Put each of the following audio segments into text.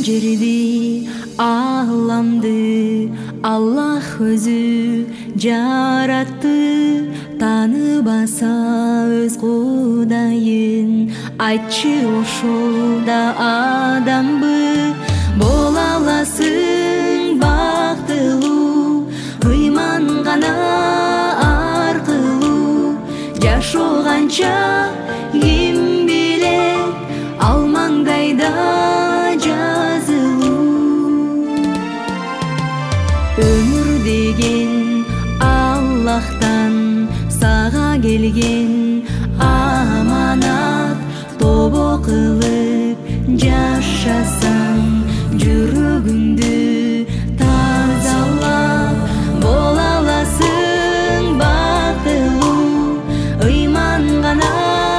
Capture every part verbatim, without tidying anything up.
жерди ааламды Аллах өзү жаратты. Таныбаса өз Кудайын, айтчы ошол да адамбы. Бола аласың бактылуу, ыйман гана аркылуу. Жашоганча ким билет, ал маңдайда жазылуу. Өмүр деген Аллахтан сага келген аманат. Тобо кылып жашасаң, жүрөгүңдү тазалап, бола аласың бактылуу, ыйман гана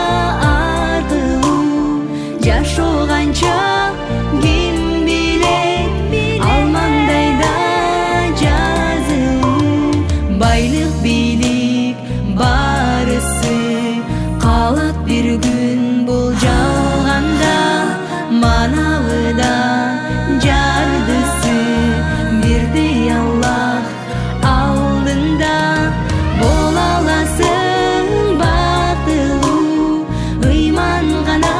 аркылуу. Жашоганча ким билет, ал маңдайда жазылуу. Байлык бийлик барысы калат бир күн, бул жалганда. Манабыда жардысы бирдей Аллах алдында. Бола аласың бактылуу, ыйман гана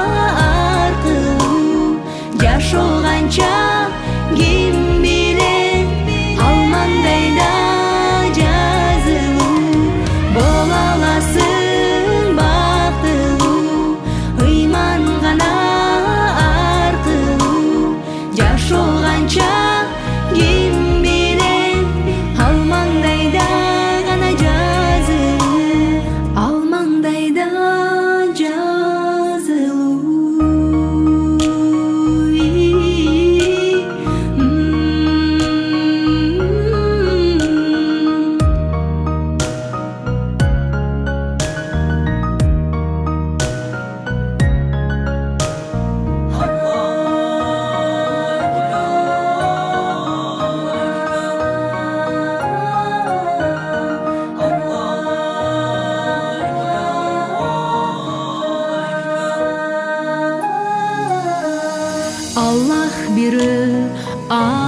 аркылуу. Жашоганча ким билет, ал маңдайда жазылуу. Бола аласың бактылуу, ыйман гана аркылуу. Жашоганча ким билет, ал маңдайда гана жазылуу. Ал маңдайда жазылуу. Аллах бирөө